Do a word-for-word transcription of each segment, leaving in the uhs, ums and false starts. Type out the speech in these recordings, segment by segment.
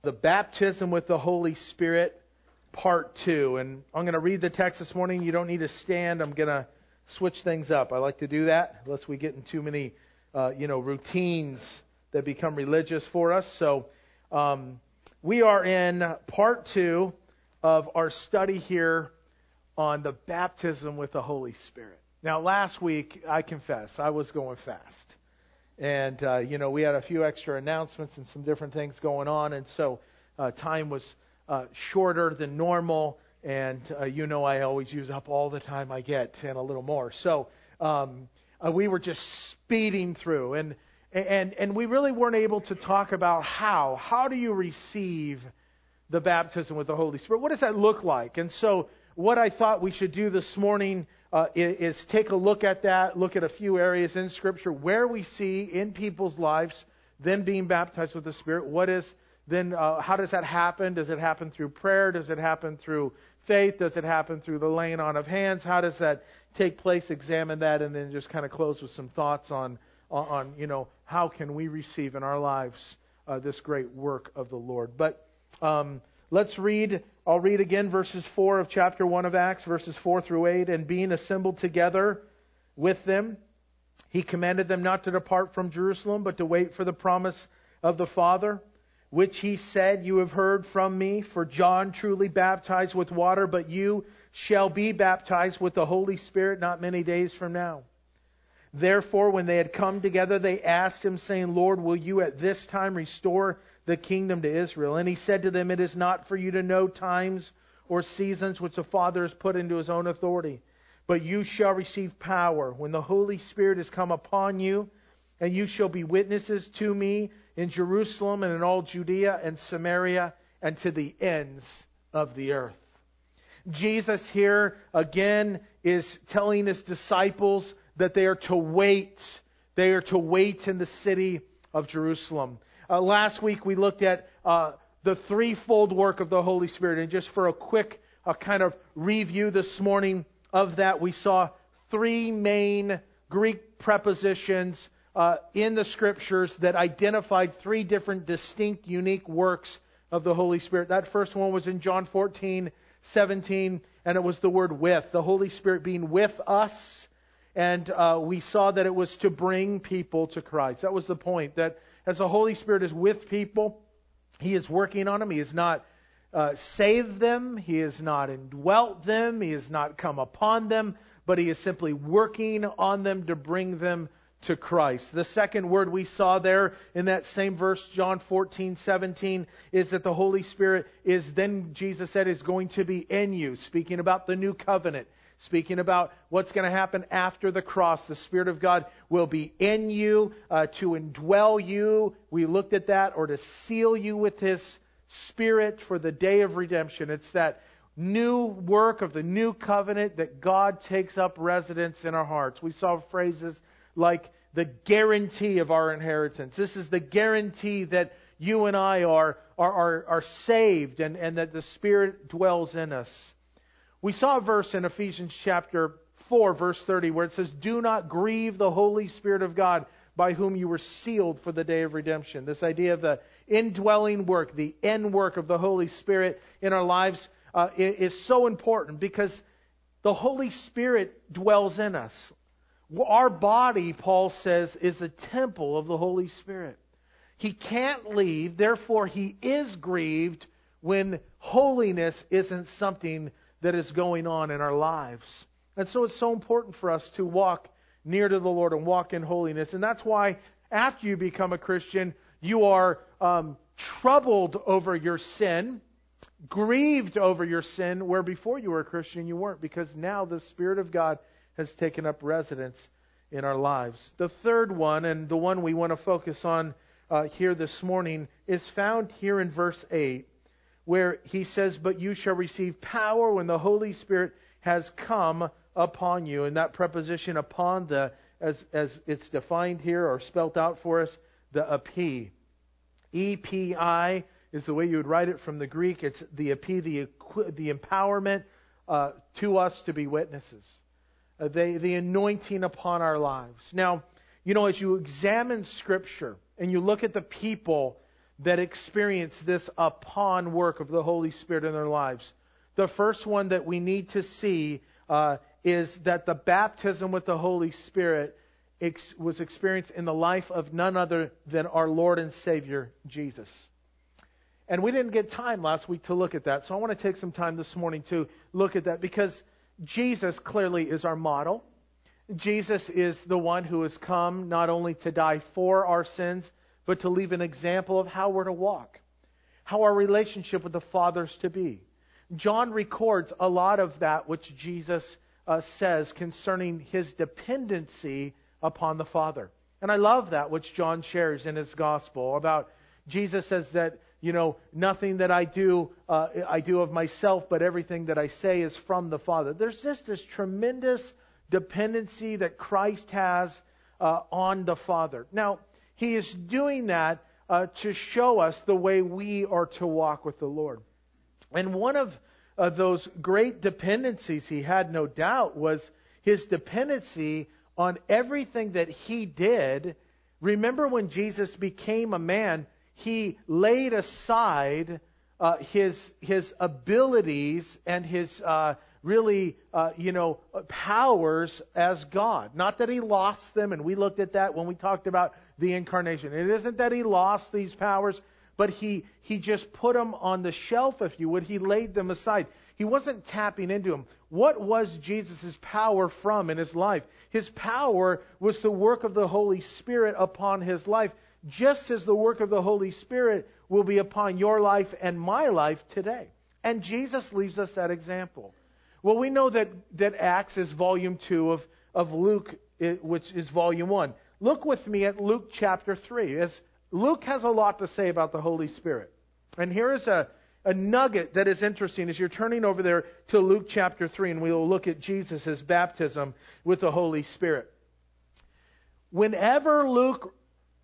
The baptism with the Holy Spirit, part two. And I'm going to read the text this morning. You don't need to stand. I'm going to switch things up. I like to do that, unless we get in too many, uh, you know, routines that become religious for us. So um, we are in part two of our study here on the baptism with the Holy Spirit. Now, last week, I confess, I was going fast. And, uh, you know, we had a few extra announcements and some different things going on. And so uh, time was uh, shorter than normal. And, uh, you know, I always use up all the time I get and a little more. So um, uh, we were just speeding through. And, and, and we really weren't able to talk about how. How do you receive the baptism with the Holy Spirit? What does that look like? And so what I thought we should do this morning Uh, is take a look at that, look at a few areas in Scripture where we see in people's lives them being baptized with the Spirit. What is then? Uh, how does that happen? Does it happen through prayer? Does it happen through faith? Does it happen through the laying on of hands? How does that take place? Examine that, and then just kind of close with some thoughts on, on, on you know, how can we receive in our lives uh, this great work of the Lord. But um, let's read. I'll read again verses four of chapter one of Acts, verses four through eight. And being assembled together with them, he commanded them not to depart from Jerusalem, but to wait for the promise of the Father, which he said, "You have heard from me, for John truly baptized with water, but you shall be baptized with the Holy Spirit not many days from now." Therefore, when they had come together, they asked him, saying, "Lord, will you at this time restore the kingdom to Israel?" And he said to them, "It is not for you to know times or seasons which the Father has put into his own authority, but you shall receive power when the Holy Spirit has come upon you, and you shall be witnesses to me in Jerusalem and in all Judea and Samaria and to the ends of the earth." Jesus here again is telling his disciples that they are to wait. They are to wait in the city of Jerusalem. Uh, last week we looked at uh, the threefold work of the Holy Spirit. And just for a quick uh, kind of review this morning of that, we saw three main Greek prepositions uh, in the Scriptures that identified three different distinct, unique works of the Holy Spirit. That first one was in John fourteen seventeen, and it was the word "with." The Holy Spirit being with us. And uh, we saw that it was to bring people to Christ. That was the point, that as the Holy Spirit is with people, He is working on them. He has not uh, saved them. He has not indwelt them. He has not come upon them. But He is simply working on them to bring them to Christ. The second word we saw there in that same verse, John fourteen seventeen, is that the Holy Spirit is then, Jesus said, is going to be in you. Speaking about the new covenant. Speaking about what's going to happen after the cross. The Spirit of God will be in you uh, to indwell you. We looked at that. Or to seal you with His Spirit for the day of redemption. It's that new work of the new covenant that God takes up residence in our hearts. We saw phrases like the guarantee of our inheritance. This is the guarantee that you and I are, are, are, are saved and, and that the Spirit dwells in us. We saw a verse in Ephesians chapter four, verse thirty, where it says, "Do not grieve the Holy Spirit of God, by whom you were sealed for the day of redemption." This idea of the indwelling work, the end work of the Holy Spirit in our lives uh, is so important because the Holy Spirit dwells in us. Our body, Paul says, is a temple of the Holy Spirit. He can't leave, therefore He is grieved when holiness isn't something that is going on in our lives. And so it's so important for us to walk near to the Lord and walk in holiness. And that's why after you become a Christian, you are um, troubled over your sin, grieved over your sin, where before you were a Christian you weren't, because now the Spirit of God has taken up residence in our lives. The third one, and the one we want to focus on uh, here this morning, is found here in verse eight. Where he says, "But you shall receive power when the Holy Spirit has come upon you." And that preposition "upon," the as as it's defined here or spelt out for us, the epi. E P I is the way you would write it from the Greek. It's the epi, the the empowerment uh, to us to be witnesses. Uh, the, the anointing upon our lives. Now, you know, as you examine Scripture and you look at the people that experience this upon work of the Holy Spirit in their lives. The first one that we need to see uh, is that the baptism with the Holy Spirit ex- was experienced in the life of none other than our Lord and Savior, Jesus. And we didn't get time last week to look at that, so I want to take some time this morning to look at that, because Jesus clearly is our model. Jesus is the one who has come not only to die for our sins, but to leave an example of how we're to walk, how our relationship with the Father is to be. John records a lot of that which Jesus uh, says concerning his dependency upon the Father. And I love that which John shares in his gospel about Jesus says that, you know, nothing that I do, uh, I do of myself, but everything that I say is from the Father. There's just this tremendous dependency that Christ has uh, on the Father. Now, He is doing that uh, to show us the way we are to walk with the Lord. And one of uh, those great dependencies He had, no doubt, was His dependency on everything that He did. Remember when Jesus became a man, He laid aside uh, his his abilities and his uh, really, uh, you know, powers as God. Not that He lost them, and we looked at that when we talked about the incarnation. It isn't that He lost these powers, but He He just put them on the shelf, if you would. He laid them aside. He wasn't tapping into them. What was Jesus' power from in His life? His power was the work of the Holy Spirit upon His life, just as the work of the Holy Spirit will be upon your life and my life today. And Jesus leaves us that example. Well, we know that, that Acts is volume two of, of Luke, which is volume one. Look with me at Luke chapter three. As Luke has a lot to say about the Holy Spirit. And here is a, a nugget that is interesting as you're turning over there to Luke chapter three, and we will look at Jesus' baptism with the Holy Spirit. Whenever Luke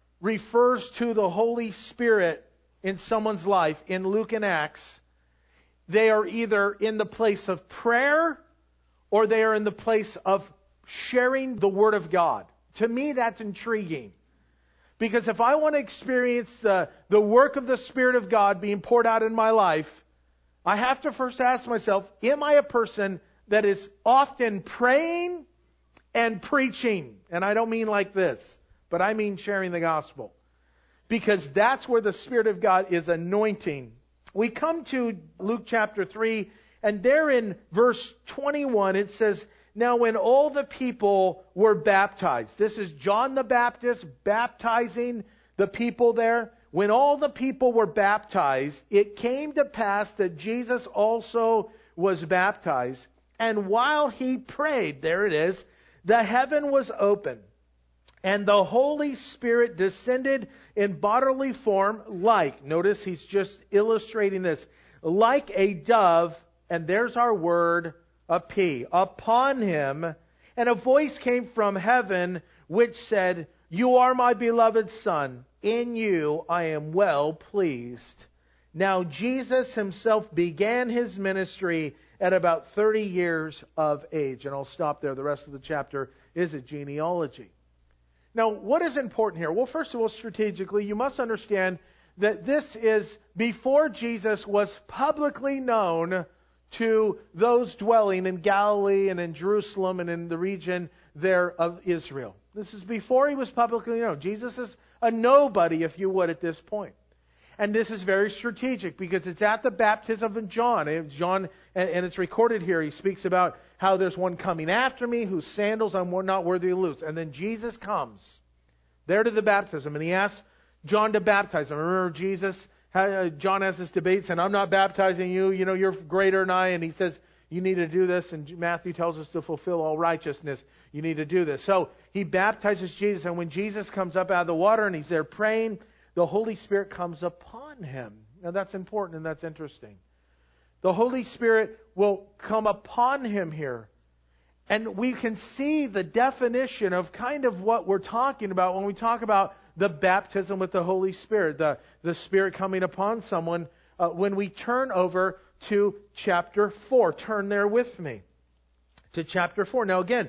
refers to the Holy Spirit in someone's life, in Luke and Acts, they are either in the place of prayer or they are in the place of sharing the Word of God. To me, that's intriguing. Because if I want to experience the, the work of the Spirit of God being poured out in my life, I have to first ask myself, am I a person that is often praying and preaching? And I don't mean like this, but I mean sharing the gospel. Because that's where the Spirit of God is anointing. We come to Luke chapter three, and there in verse twenty-one it says, "Now when all the people were baptized," this is John the Baptist baptizing the people there. "When all the people were baptized, it came to pass that Jesus also was baptized. And while He prayed," there it is, "the heaven was open, and the Holy Spirit descended in bodily form like," notice he's just illustrating this, "like a dove," and there's our word, a P, "upon Him. And a voice came from heaven which said, 'You are my beloved Son. In you I am well pleased.' Now Jesus Himself began His ministry at about thirty years of age." And I'll stop there. The rest of the chapter is a genealogy. Now, what is important here? Well, first of all, strategically, you must understand that this is before Jesus was publicly known to those dwelling in Galilee and in Jerusalem and in the region there of Israel. This is before He was publicly known. Jesus is a nobody, if you would, at this point. And this is very strategic because it's at the baptism of John. John, and it's recorded here, he speaks about how there's one coming after me whose sandals I'm not worthy to loose. And then Jesus comes there to the baptism, and He asks John to baptize him. Remember, Jesus, John has this debate saying, "I'm not baptizing you, you know, you're greater than I." And he says, "You need to do this." And Matthew tells us to fulfill all righteousness. You need to do this. So he baptizes Jesus, and when Jesus comes up out of the water and he's there praying, the Holy Spirit comes upon him. Now that's important and that's interesting. The Holy Spirit will come upon him here. And we can see the definition of kind of what we're talking about when we talk about the baptism with the Holy Spirit, the, the Spirit coming upon someone, uh, when we turn over to chapter four. Turn there with me to chapter four. Now again,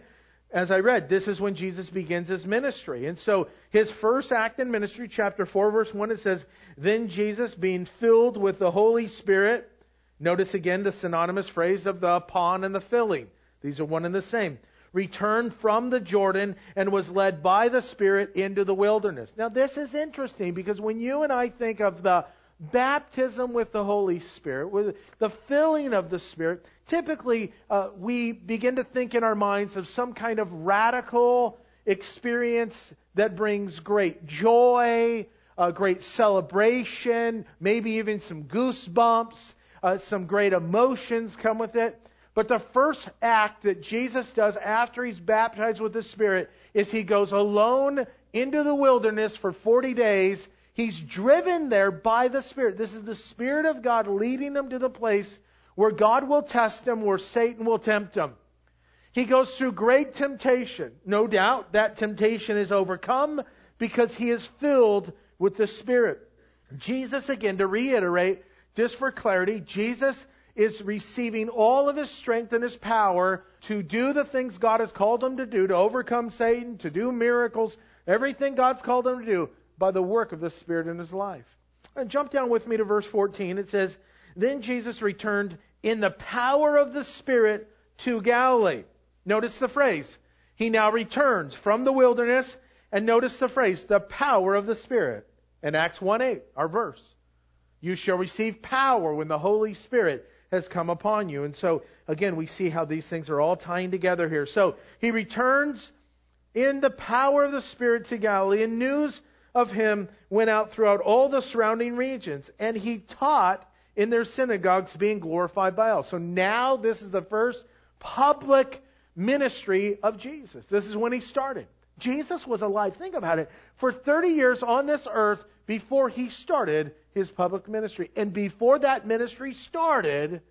as I read, this is when Jesus begins his ministry. And so his first act in ministry, chapter four, verse one, it says, "Then Jesus, being filled with the Holy Spirit," notice again the synonymous phrase of the upon and the filling. These are one and the same. "Returned from the Jordan and was led by the Spirit into the wilderness." Now this is interesting because when you and I think of the baptism with the Holy Spirit, with the filling of the Spirit, typically uh, we begin to think in our minds of some kind of radical experience that brings great joy, uh, great celebration, maybe even some goosebumps, uh, some great emotions come with it. But the first act that Jesus does after he's baptized with the Spirit is he goes alone into the wilderness for forty days. He's driven there by the Spirit. This is the Spirit of God leading him to the place where God will test him, where Satan will tempt him. He goes through great temptation. No doubt that temptation is overcome because he is filled with the Spirit. Jesus, again, to reiterate, just for clarity, Jesus is receiving all of his strength and his power to do the things God has called him to do, to overcome Satan, to do miracles, everything God's called him to do by the work of the Spirit in his life. And jump down with me to verse fourteen. It says, "Then Jesus returned in the power of the Spirit to Galilee." Notice the phrase. He now returns from the wilderness, and notice the phrase, the power of the Spirit. In Acts one eight, our verse. "You shall receive power when the Holy Spirit has come upon you." And so, again, we see how these things are all tying together here. So, he returns in the power of the Spirit to Galilee, and news of him went out throughout all the surrounding regions. And he taught in their synagogues, being glorified by all. So now this is the first public ministry of Jesus. This is when he started. Jesus was alive, think about it, for thirty years on this earth before he started his public ministry. And before that ministry started,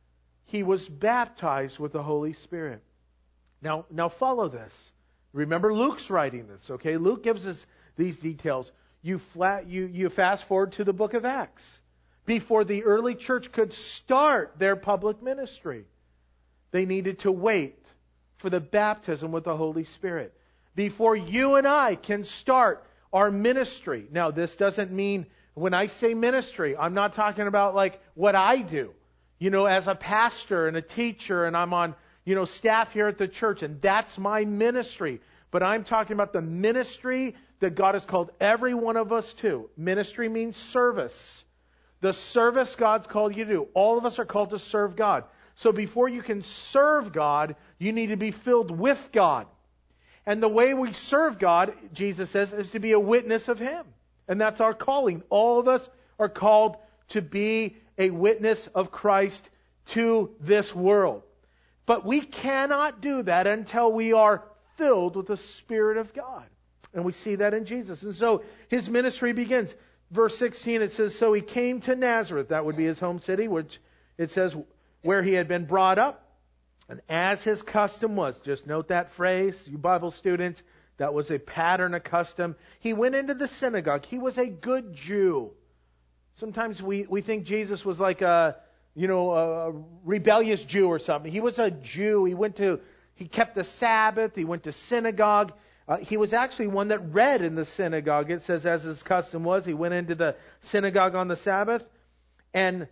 he was baptized with the Holy Spirit. Now, now follow this. Remember, Luke's writing this, okay? Luke gives us these details. You, flat, you, you fast forward to the book of Acts. Before the early church could start their public ministry, they needed to wait for the baptism with the Holy Spirit. Before you and I can start our ministry. Now, this doesn't mean, when I say ministry, I'm not talking about like what I do. You know, as a pastor and a teacher, and I'm on, you know, staff here at the church, and that's my ministry. But I'm talking about the ministry that God has called every one of us to. Ministry means service. The service God's called you to do. All of us are called to serve God. So before you can serve God, you need to be filled with God. And the way we serve God, Jesus says, is to be a witness of Him. And that's our calling. All of us are called to be a witness of Christ to this world. But we cannot do that until we are filled with the Spirit of God. And we see that in Jesus. And so His ministry begins. Verse sixteen, it says, "So He came to Nazareth," that would be His home city, which it says where He had been brought up. And as His custom was, just note that phrase, you Bible students, that was a pattern, a custom. He went into the synagogue. He was a good Jew. Sometimes we, we think Jesus was like a, you know, a rebellious Jew or something. He was a Jew. He went to, he kept the Sabbath. He went to synagogue. Uh, he was actually one that read in the synagogue. It says, as his custom was, he went into the synagogue on the Sabbath and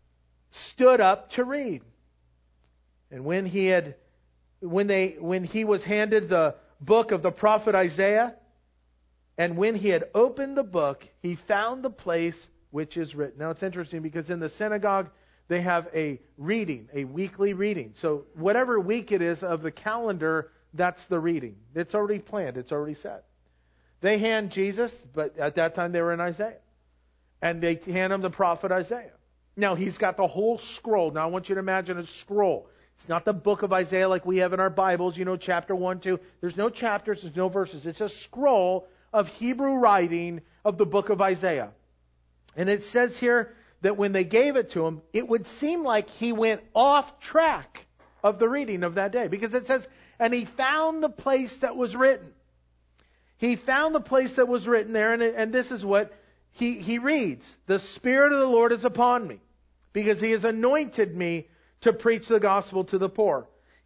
stood up to read. And when he had, when they, when he was handed the book of the prophet Isaiah, and when he had opened the book, he found the place which is written. Now it's interesting because in the synagogue, they have a reading, a weekly reading. So whatever week it is of the calendar, that's the reading. It's already planned. It's already set. They hand Jesus, but at that time they were in Isaiah. And they hand him the prophet Isaiah. Now he's got the whole scroll. Now I want you to imagine a scroll. It's not the book of Isaiah like we have in our Bibles, you know, chapter one, two. There's no chapters, there's no verses. It's a scroll of Hebrew writing of the book of Isaiah. And it says here that when they gave it to him, it would seem like he went off track of the reading of that day. Because it says, and he found the place that was written. He found the place that was written there, and, and this is what he, he reads. "The Spirit of the Lord is upon me, because He has anointed me to preach the gospel to the poor.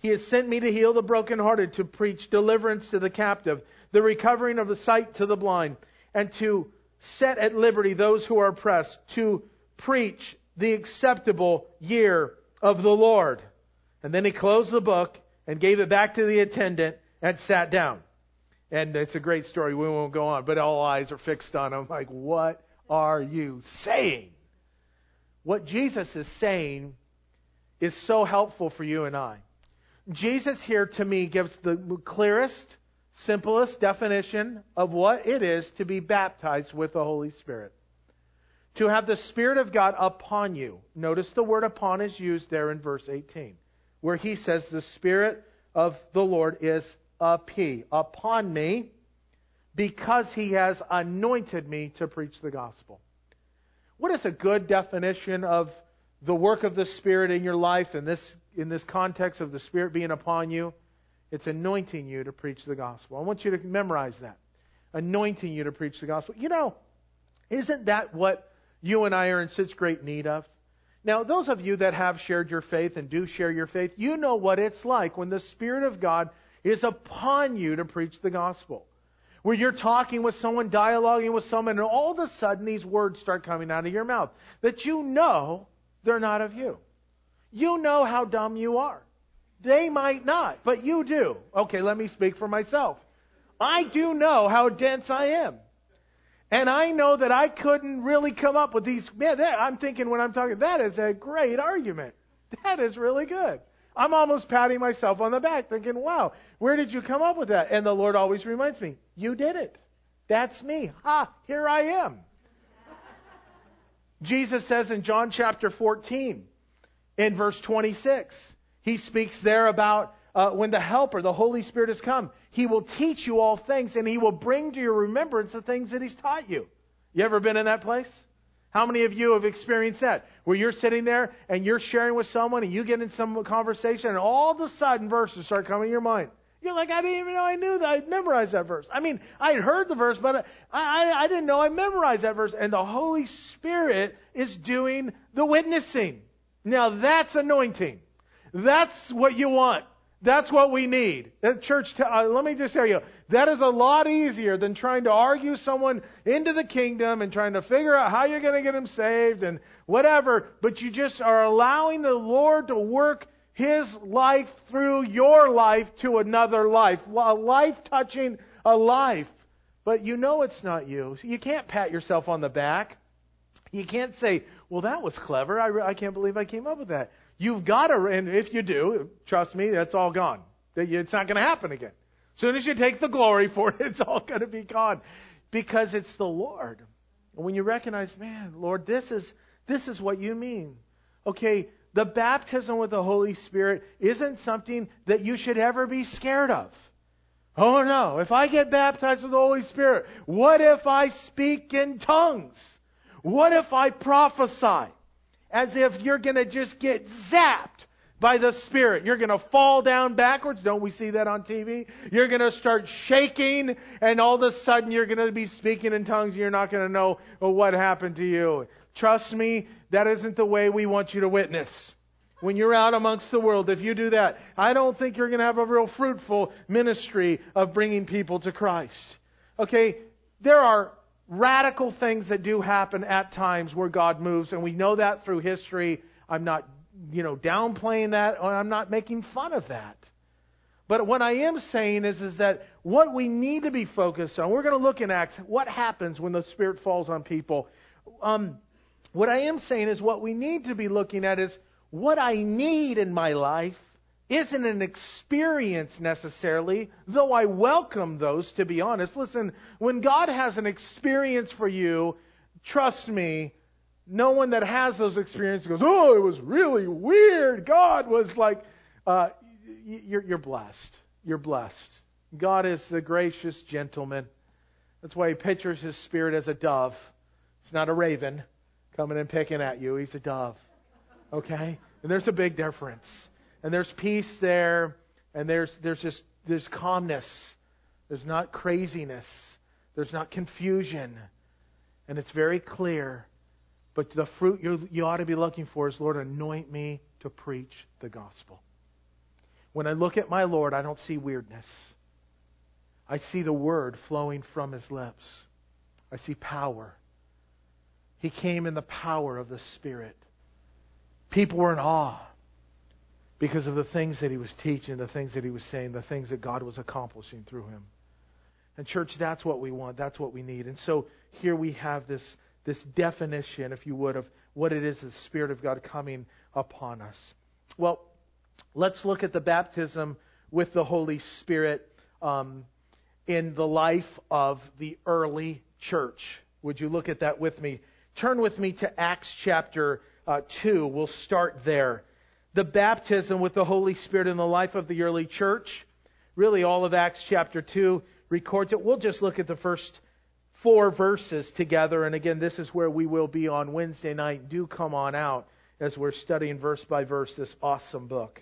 He has sent me to heal the brokenhearted, to preach deliverance to the captive, the recovering of the sight to the blind, and to set at liberty those who are oppressed, to preach the acceptable year of the Lord. And then he closed the book and gave it back to the attendant and sat down. And it's a great story. We won't go on, but all eyes are fixed on him. Like, what are you saying? What Jesus is saying is so helpful for you and I. Jesus here, to me, gives the clearest, simplest definition of what it is to be baptized with the Holy Spirit. To have the Spirit of God upon you. Notice the word upon is used there in verse eighteen, where he says the Spirit of the Lord is upon, upon me, because he has anointed me to preach the gospel. What is a good definition of the work of the Spirit in your life in this in this context of the Spirit being upon you? It's anointing you to preach the gospel. I want you to memorize that. Anointing you to preach the gospel. You know, isn't that what you and I are in such great need of? Now, those of you that have shared your faith and do share your faith, you know what it's like when the Spirit of God is upon you to preach the gospel. Where you're talking with someone, dialoguing with someone, and all of a sudden these words start coming out of your mouth that you know they're not of you. You know how dumb you are. They might not, but you do. Okay, let me speak for myself. I do know how dense I am. And I know that I couldn't really come up with these. Man, that, I'm thinking when I'm talking, that is a great argument. That is really good. I'm almost patting myself on the back thinking, wow, where did you come up with that? And the Lord always reminds me, you did it. That's me. Ha, here I am. Jesus says in John chapter fourteen, in verse twenty-six, he speaks there about uh, when the Helper, the Holy Spirit, has come. He will teach you all things, and He will bring to your remembrance the things that He's taught you. You ever been in that place? How many of you have experienced that? Where you're sitting there and you're sharing with someone and you get in some conversation and all of a sudden verses start coming to your mind. You're like, I didn't even know I knew that. I'd memorized that verse. I mean, I had heard the verse, but I, I, I didn't know I memorized that verse. And the Holy Spirit is doing the witnessing. Now that's anointing. That's what you want. That's what we need. At church, uh, let me just tell you, that is a lot easier than trying to argue someone into the kingdom and trying to figure out how you're going to get them saved and whatever. But you just are allowing the Lord to work His life through your life to another life. A life touching a life. But you know it's not you. You can't pat yourself on the back. You can't say, well, that was clever. I, re- I can't believe I came up with that. You've got to, and if you do, trust me, that's all gone. It's not going to happen again. As soon as you take the glory for it, it's all going to be gone. Because it's the Lord. And when you recognize, man, Lord, this is this is what you mean. Okay, the baptism with the Holy Spirit isn't something that you should ever be scared of. Oh no, if I get baptized with the Holy Spirit, what if I speak in tongues? What if I prophesy? As if you're going to just get zapped by the Spirit. You're going to fall down backwards. Don't we see that on T V? You're going to start shaking, and all of a sudden you're going to be speaking in tongues, and you're not going to know what happened to you. Trust me, that isn't the way we want you to witness. When you're out amongst the world, if you do that, I don't think you're going to have a real fruitful ministry of bringing people to Christ. Okay, there are radical things that do happen at times where God moves, and we know that through history. I'm not, you know, downplaying that, or I'm not making fun of that. But what I am saying is, is that what we need to be focused on, we're going to look in Acts, what happens when the Spirit falls on people. Um, what I am saying is what we need to be looking at is what I need in my life isn't an experience necessarily, though I welcome those, to be honest. Listen, when God has an experience for you, trust me, no one that has those experiences goes, oh, it was really weird. God was like, uh, you're, you're blessed. You're blessed. God is the gracious gentleman. That's why He pictures His Spirit as a dove. It's not a raven coming and picking at you. He's a dove. Okay? And there's a big difference. And there's peace there, and there's there's just there's calmness. There's not craziness. There's not confusion. And it's very clear. But the fruit you you ought to be looking for is, Lord, anoint me to preach the gospel. When I look at my Lord, I don't see weirdness. I see the Word flowing from His lips. I see power. He came in the power of the Spirit. People were in awe because of the things that He was teaching, the things that He was saying, the things that God was accomplishing through Him. And church, that's what we want. That's what we need. And so here we have this, this definition, if you would, of what it is, the Spirit of God coming upon us. Well, let's look at the baptism with the Holy Spirit um, in the life of the early church. Would you look at that with me? Turn with me to Acts chapter uh, two. We'll start there. The baptism with the Holy Spirit in the life of the early church. Really, all of Acts chapter two records it. We'll just look at the first four verses together. And again, this is where we will be on Wednesday night. Do come on out as we're studying verse by verse this awesome book.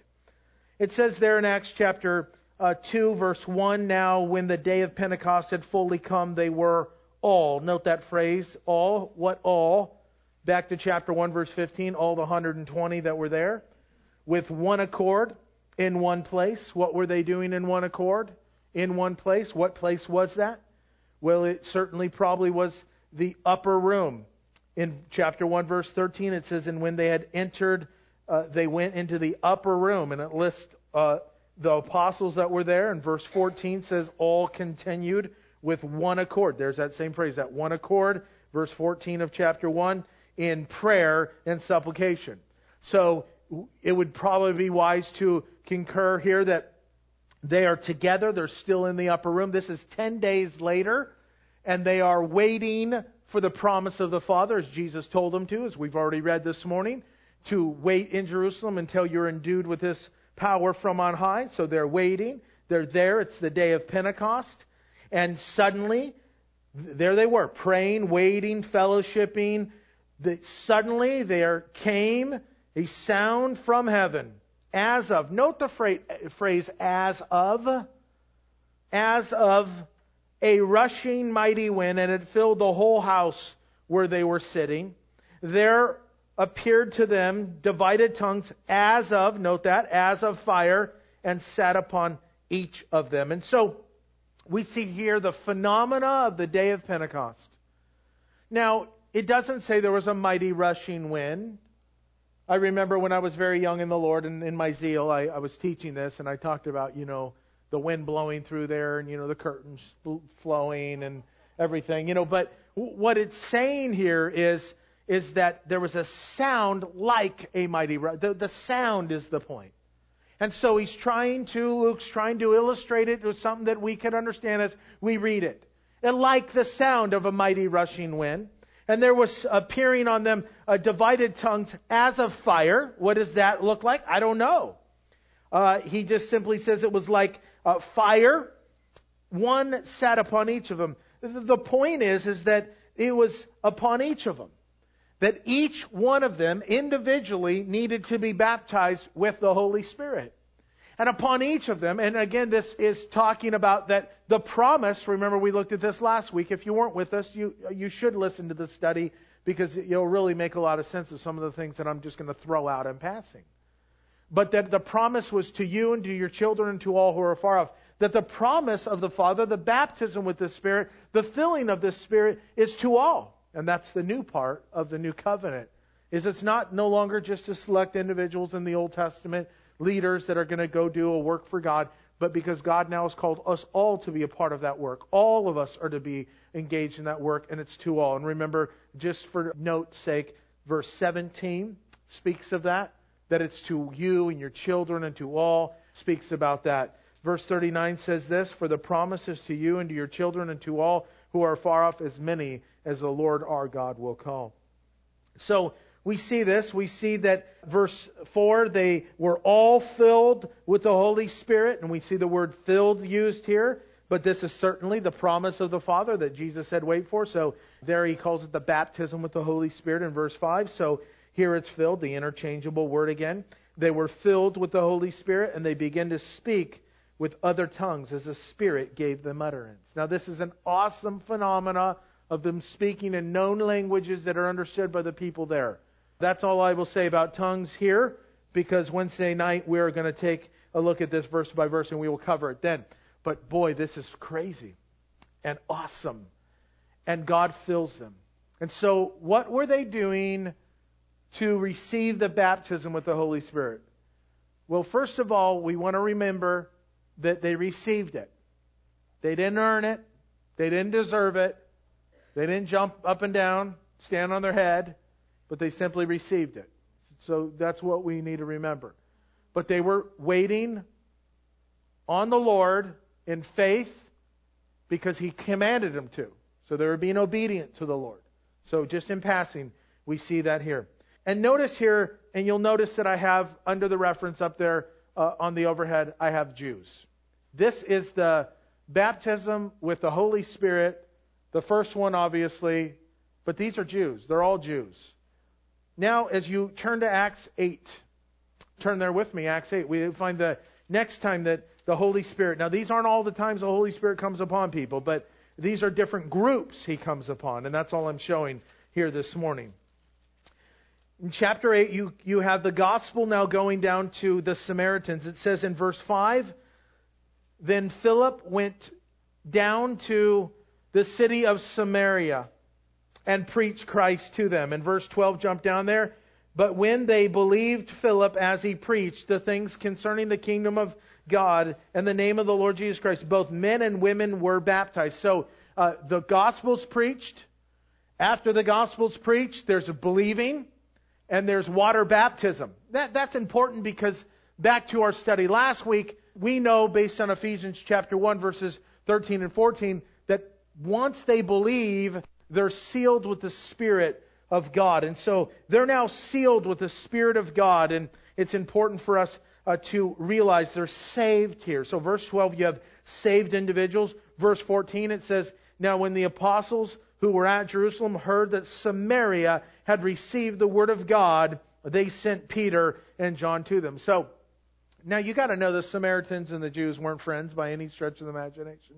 It says there in Acts chapter uh, two, verse one, now when the day of Pentecost had fully come, they were all. Note that phrase, all. What all? Back to chapter one, verse fifteen, all the one hundred twenty that were there. With one accord, in one place. What were they doing in one accord? In one place. What place was that? Well, it certainly probably was the upper room. In chapter one, verse thirteen, it says, and when they had entered, uh, they went into the upper room. And it lists uh, the apostles that were there. And verse fourteen says, all continued with one accord. There's that same phrase, that one accord. Verse fourteen of chapter one, in prayer and supplication. So it would probably be wise to concur here that they are together. They're still in the upper room. This is ten days later. And they are waiting for the promise of the Father, as Jesus told them to, as we've already read this morning, to wait in Jerusalem until you're endued with this power from on high. So they're waiting. They're there. It's the day of Pentecost. And suddenly, there they were, praying, waiting, fellowshipping. The, suddenly, there came a sound from heaven, as of, note the phrase, phrase as of, as of a rushing mighty wind, and it filled the whole house where they were sitting. There appeared to them divided tongues as of, note that, as of fire, and sat upon each of them. And so we see here the phenomena of the day of Pentecost. Now, it doesn't say there was a mighty rushing wind. I remember when I was very young in the Lord, and in my zeal, I, I was teaching this, and I talked about, you know, the wind blowing through there, and, you know, the curtains flowing and everything, you know. But what it's saying here is, is that there was a sound like a mighty rush. The, the sound is the point. And so he's trying to, Luke's trying to illustrate it with something that we can understand as we read it. And like the sound of a mighty rushing wind. And there was appearing on them uh, divided tongues as of fire. What does that look like? I don't know. Uh, he just simply says it was like uh, fire. One sat upon each of them. The point is, is that it was upon each of them. That each one of them individually needed to be baptized with the Holy Spirit. And upon each of them, and again, this is talking about that the promise, remember we looked at this last week. If you weren't with us, you you should listen to this study because it'll really make a lot of sense of some of the things that I'm just going to throw out in passing. But that the promise was to you and to your children and to all who are far off. That the promise of the Father, the baptism with the Spirit, the filling of the Spirit is to all. And that's the new part of the new covenant. Is it's not no longer just to select individuals in the Old Testament, leaders that are going to go do a work for God, but because God now has called us all to be a part of that work. All of us are to be engaged in that work, and it's to all. And remember, just for note's sake, verse seventeen speaks of that, that it's to you and your children and to all, speaks about that. Verse thirty-nine says this, for the promise is to you and to your children and to all who are far off, as many as the Lord our God will call. So, we see this. We see that verse four, they were all filled with the Holy Spirit. And we see the word filled used here. But this is certainly the promise of the Father that Jesus said wait for. So there he calls it the baptism with the Holy Spirit in verse five. So here it's filled, the interchangeable word again. They were filled with the Holy Spirit and they began to speak with other tongues as the Spirit gave them utterance. Now this is an awesome phenomena of them speaking in known languages that are understood by the people there. That's all I will say about tongues here, because Wednesday night we're going to take a look at this verse by verse, and we will cover it then. But boy, this is crazy and awesome. And God fills them. And so what were they doing to receive the baptism with the Holy Spirit? Well, first of all, we want to remember that they received it. They didn't earn it. They didn't deserve it. They didn't jump up and down, stand on their head, but they simply received it. So that's what we need to remember. But they were waiting on the Lord in faith because He commanded them to. So they were being obedient to the Lord. So just in passing, we see that here. And notice here, and you'll notice that I have under the reference up there uh, on the overhead, I have Jews. This is the baptism with the Holy Spirit. The first one, obviously, but these are Jews. They're all Jews. Now, as you turn to Acts eight, turn there with me, Acts eight. We find the next time that the Holy Spirit, now these aren't all the times the Holy Spirit comes upon people, but these are different groups He comes upon, and that's all I'm showing here this morning. In chapter eight, you, you have the gospel now going down to the Samaritans. It says in verse five, then Philip went down to the city of Samaria and preached Christ to them. In verse twelve, jump down there. But when they believed Philip as he preached the things concerning the kingdom of God and the name of the Lord Jesus Christ, both men and women were baptized. So uh, the gospel's preached. After the gospel's preached, there's a believing and there's water baptism. That That's important because back to our study last week, we know based on Ephesians chapter one, verses thirteen and fourteen, that once they believe, they're sealed with the Spirit of God. And so they're now sealed with the Spirit of God. And it's important for us uh, to realize they're saved here. So verse twelve, you have saved individuals. Verse fourteen, it says, now when the apostles who were at Jerusalem heard that Samaria had received the word of God, they sent Peter and John to them. So now you got to know the Samaritans and the Jews weren't friends by any stretch of the imagination.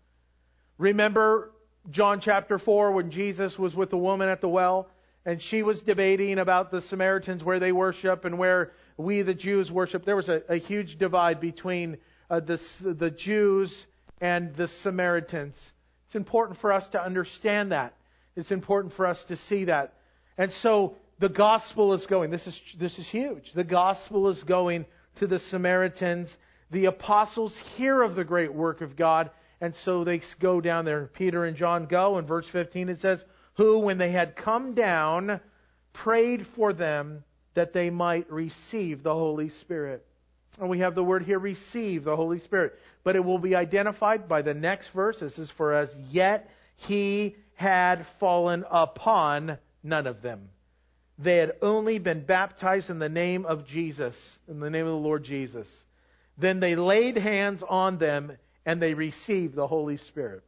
Remember John chapter four when Jesus was with the woman at the well and she was debating about the Samaritans, where they worship and where we the Jews worship. There was a, a huge divide between uh, the, the Jews and the Samaritans. It's important for us to understand that. It's important for us to see that. And so the gospel is going. This is this is huge. The gospel is going to the Samaritans. The apostles hear of the great work of God, and so they go down there. Peter and John go. In verse fifteen it says, who, when they had come down, prayed for them that they might receive the Holy Spirit. And we have the word here, receive the Holy Spirit. But it will be identified by the next verse. This is for as yet he had fallen upon none of them. They had only been baptized in the name of Jesus, in the name of the Lord Jesus. Then they laid hands on them and they received the Holy Spirit.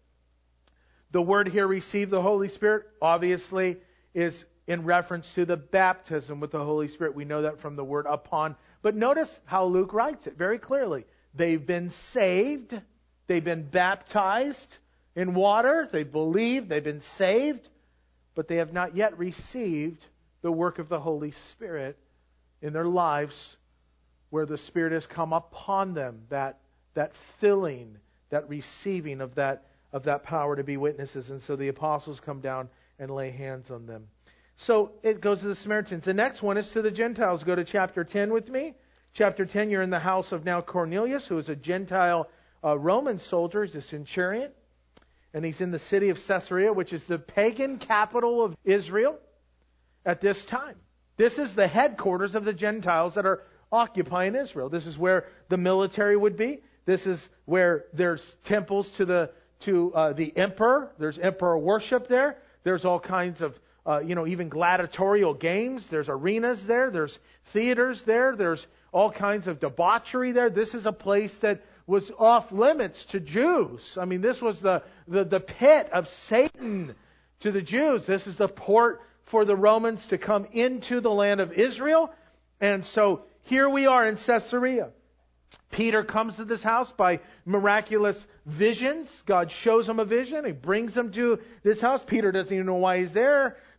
The word here, receive the Holy Spirit, obviously is in reference to the baptism with the Holy Spirit. We know that from the word upon. But notice how Luke writes it very clearly. They've been saved. They've been baptized in water. They believe. They've been saved. But they have not yet received the work of the Holy Spirit in their lives, where the Spirit has come upon them. That, that filling, that receiving of that, of that power to be witnesses. And so the apostles come down and lay hands on them. So it goes to the Samaritans. The next one is to the Gentiles. Go to chapter ten with me. Chapter ten, you're in the house of now Cornelius, who is a Gentile uh, Roman soldier. He's a centurion. And he's in the city of Caesarea, which is the pagan capital of Israel at this time. This is the headquarters of the Gentiles that are occupying Israel. This is where the military would be. This is where there's temples to the to uh, the emperor. There's emperor worship there. There's all kinds of Uh, you know, even gladiatorial games. There's arenas there. There's theaters there. There's all kinds of debauchery there. This is a place that was off limits to Jews. I mean, this was the, the, the pit of Satan to the Jews. This is the port for the Romans to come into the land of Israel. And so here we are in Caesarea. Peter comes to this house by miraculous visions. God shows him a vision. He brings him to this house. Peter doesn't even know why he's there.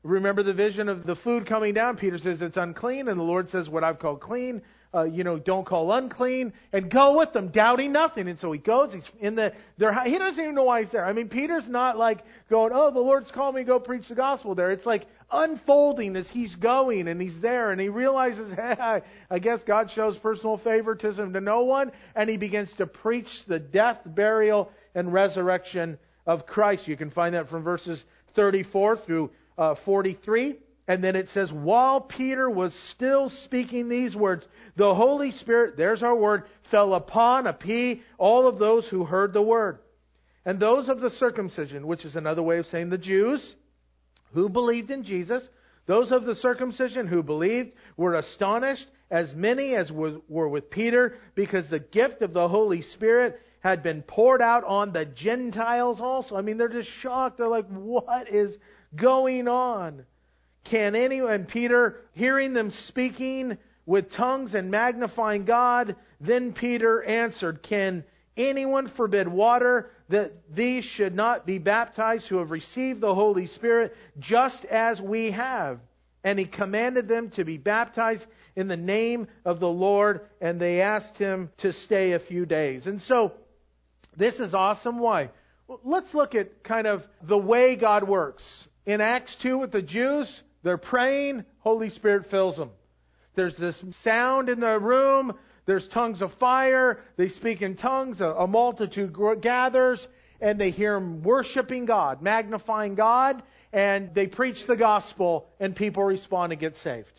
remember the vision of the food coming down? Peter says it's unclean, and the Lord says, what I've called clean, uh, you know, don't call unclean, and go with them, doubting nothing. And so he goes, he's in the, there, he doesn't even know why he's there. I mean, Peter's not like going, oh, the Lord's called me to go preach the gospel there. It's like unfolding as he's going, and he's there, and he realizes, hey, I guess God shows personal favoritism to no one, and he begins to preach the death, burial, and resurrection of Christ. You can find that from verses thirty-four through uh, forty-three. And then it says, while Peter was still speaking these words, the Holy Spirit, there's our word, fell upon, a P, all of those who heard the word. And those of the circumcision, which is another way of saying the Jews, who believed in Jesus, those of the circumcision who believed were astonished, as many as were, were with Peter, because the gift of the Holy Spirit had been poured out on the Gentiles also. I mean, they're just shocked. They're like, what is going on? Can anyone, and Peter, hearing them speaking with tongues and magnifying God, then Peter answered, can anyone forbid water that these should not be baptized who have received the Holy Spirit just as we have? And he commanded them to be baptized in the name of the Lord, and they asked him to stay a few days. And so, this is awesome. Why? Well, let's look at kind of the way God works. In Acts two with the Jews, they're praying, Holy Spirit fills them. There's this sound in the room, there's tongues of fire, they speak in tongues, a, a multitude gathers, and they hear them worshiping God, magnifying God, and they preach the gospel, and people respond and get saved.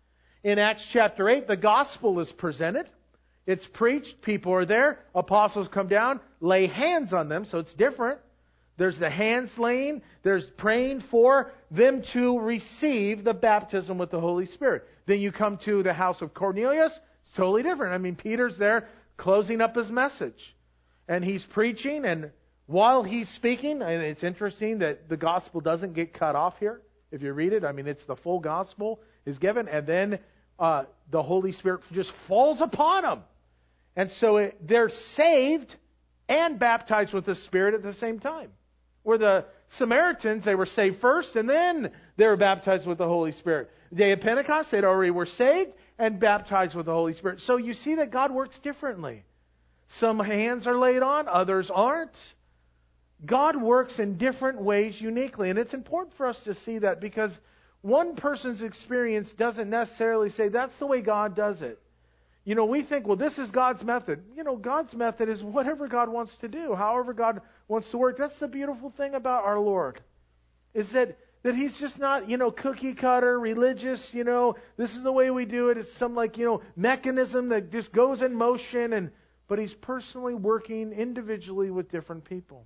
In Acts chapter eight, the gospel is presented. It's preached, people are there, apostles come down, lay hands on them, so it's different. There's the hands laying, there's praying for them to receive the baptism with the Holy Spirit. Then you come to the house of Cornelius, it's totally different. I mean, Peter's there closing up his message. And he's preaching, and while he's speaking, and it's interesting that the gospel doesn't get cut off here. If you read it, I mean, it's the full gospel is given, and then uh, the Holy Spirit just falls upon them. And so it, they're saved and baptized with the Spirit at the same time. Where the Samaritans, they were saved first, and then they were baptized with the Holy Spirit. The day of Pentecost, they already were saved and baptized with the Holy Spirit. So you see that God works differently. Some hands are laid on, others aren't. God works in different ways uniquely. And it's important for us to see that, because one person's experience doesn't necessarily say that's the way God does it. You know, we think, well, this is God's method. You know, God's method is whatever God wants to do, however God wants to work. That's the beautiful thing about our Lord, is that, that He's just not, you know, cookie cutter, religious, you know, this is the way we do it. It's some like, you know, mechanism that just goes in motion, and but He's personally working individually with different people.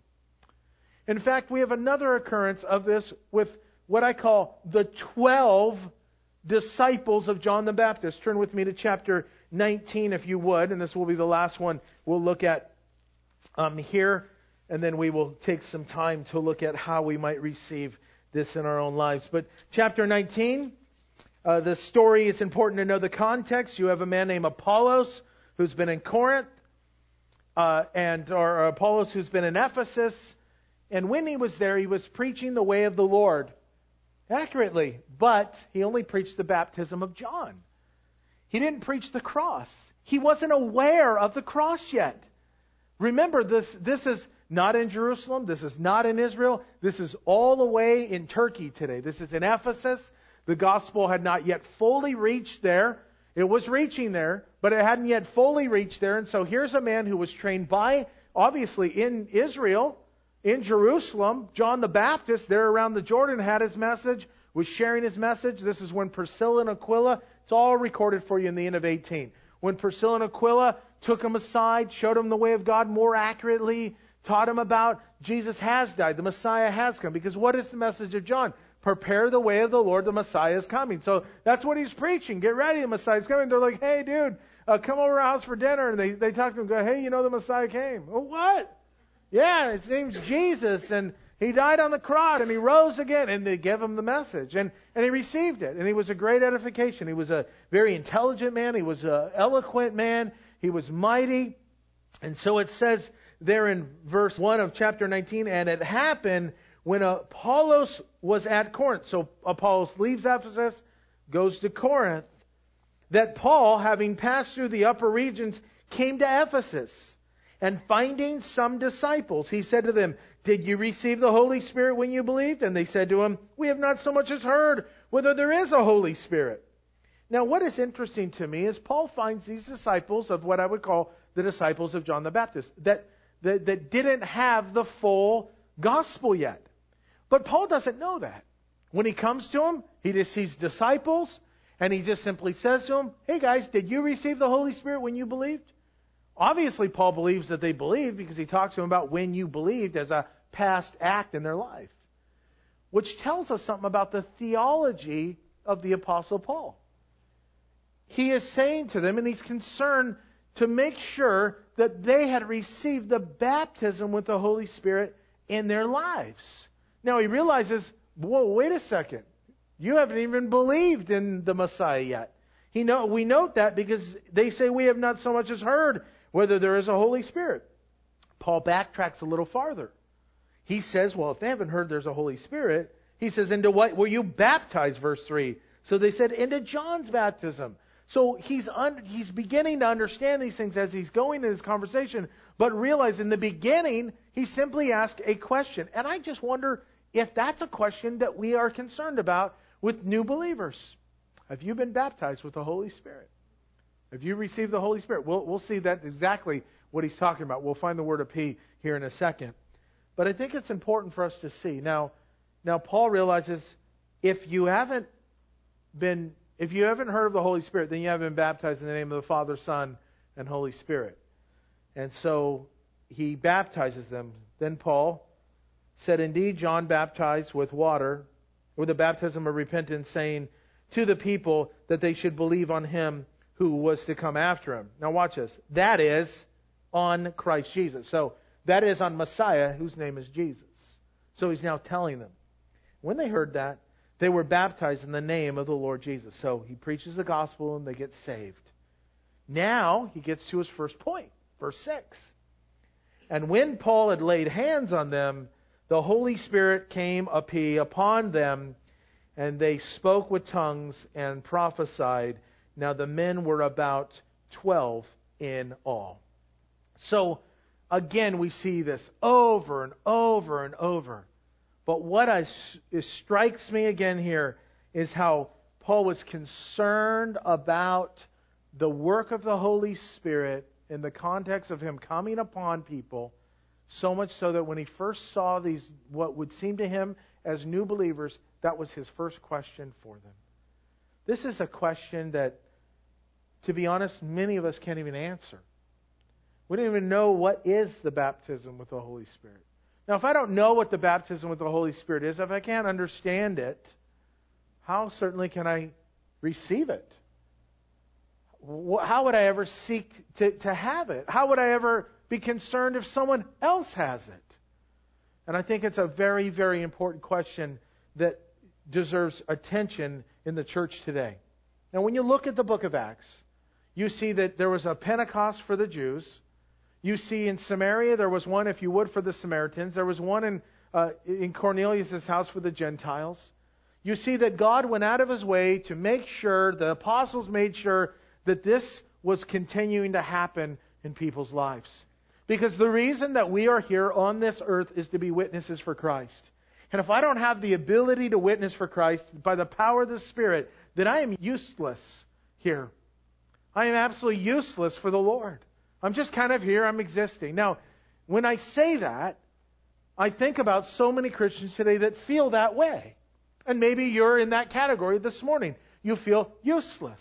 In fact, we have another occurrence of this with what I call the twelve disciples of John the Baptist. Turn with me to chapter nineteen, if you would, and this will be the last one we'll look at um, here, and then we will take some time to look at how we might receive this in our own lives. But chapter nineteen, uh, the story, it's important to know the context. You have a man named Apollos who's been in Corinth, uh, and or Apollos who's been in Ephesus, and when he was there, he was preaching the way of the Lord accurately, but he only preached the baptism of John. He didn't preach the cross. He wasn't aware of the cross yet. Remember, this, this is not in Jerusalem. This is not in Israel. This is all the way in Turkey today. This is in Ephesus. The gospel had not yet fully reached there. It was reaching there, but it hadn't yet fully reached there. And so here's a man who was trained by, obviously, in Israel, in Jerusalem. John the Baptist, there around the Jordan, had his message, was sharing his message. This is when Priscilla and Aquila, it's all recorded for you in the end of eighteen. When Priscilla and Aquila took him aside, showed him the way of God more accurately, taught him about Jesus has died, the Messiah has come. Because what is the message of John? Prepare the way of the Lord, the Messiah is coming. So that's what he's preaching. Get ready, the Messiah is coming. They're like, hey, dude, uh, come over to our house for dinner. And they, they talk to him and go, hey, you know the Messiah came. Oh, what? Yeah, his name's Jesus, and He died on the cross, and He rose again. And they gave him the message, and, and he received it. And he was a great edification. He was a very intelligent man. He was an eloquent man. He was mighty. And so it says there in verse one of chapter nineteen, and it happened when Apollos was at Corinth, so Apollos leaves Ephesus, goes to Corinth, that Paul, having passed through the upper regions, came to Ephesus. And finding some disciples, he said to them, "Did you receive the Holy Spirit when you believed?" And they said to him, "We have not so much as heard whether there is a Holy Spirit." Now, what is interesting to me is Paul finds these disciples of what I would call the disciples of John the Baptist, that, that, that didn't have the full gospel yet. But Paul doesn't know that. When he comes to them, he just sees disciples, and he just simply says to them, "Hey guys, did you receive the Holy Spirit when you believed?" Obviously, Paul believes that they believed because he talks to them about when you believed as a past act in their life. Which tells us something about the theology of the Apostle Paul. He is saying to them, and he's concerned to make sure that they had received the baptism with the Holy Spirit in their lives. Now he realizes, whoa, wait a second. You haven't even believed in the Messiah yet. He know, we note that because they say we have not so much as heard whether there is a Holy Spirit. Paul backtracks a little farther. He says, well, if they haven't heard there's a Holy Spirit, he says, into what were you baptized? Verse three. So they said, into John's baptism. So he's un, he's beginning to understand these things as he's going in his conversation, but realize in the beginning, he simply asked a question. And I just wonder if that's a question that we are concerned about with new believers. Have you been baptized with the Holy Spirit? Have you received the Holy Spirit? We'll, we'll see that exactly what he's talking about. We'll find the word epi here in a second. But I think it's important for us to see. Now, now Paul realizes if you haven't been, if you haven't heard of the Holy Spirit, then you haven't been baptized in the name of the Father, Son, and Holy Spirit. And so he baptizes them. Then Paul said, indeed, John baptized with water, with a baptism of repentance, saying to the people that they should believe on him who was to come after him. Now watch this. That is on Christ Jesus. So that is on Messiah, whose name is Jesus. So he's now telling them. When they heard that, they were baptized in the name of the Lord Jesus. So he preaches the gospel and they get saved. Now he gets to his first point, verse six. And when Paul had laid hands on them, the Holy Spirit came upon them, and they spoke with tongues and prophesied. Now the men were about twelve in all. So again, we see this over and over and over. But what I, it strikes me again here is how Paul was concerned about the work of the Holy Spirit in the context of him coming upon people, so much so that when he first saw these, what would seem to him as new believers, that was his first question for them. This is a question that, to be honest, many of us can't even answer. We don't even know what is the baptism with the Holy Spirit. Now, if I don't know what the baptism with the Holy Spirit is, if I can't understand it, how certainly can I receive it? How would I ever seek to, to have it? How would I ever be concerned if someone else has it? And I think it's a very, very important question that deserves attention in the church today. Now, when you look at the book of Acts, you see that there was a Pentecost for the Jews. You see in Samaria, there was one, if you would, for the Samaritans. There was one in, uh, in Cornelius' house for the Gentiles. You see that God went out of his way to make sure, the apostles made sure that this was continuing to happen in people's lives. Because the reason that we are here on this earth is to be witnesses for Christ. And if I don't have the ability to witness for Christ by the power of the Spirit, then I am useless here. I am absolutely useless for the Lord. I'm just kind of here, I'm existing. Now, when I say that, I think about so many Christians today that feel that way. And maybe you're in that category this morning. You feel useless.